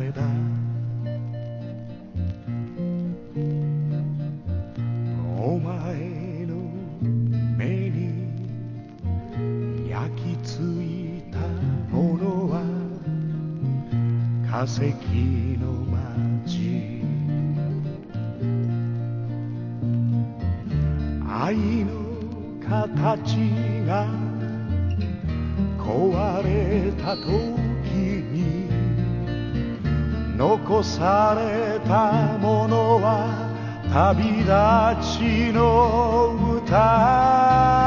れだ。お前の目に焼き付いたものは化石の街。愛の形が壊れた時に残されたものは旅立ちの歌。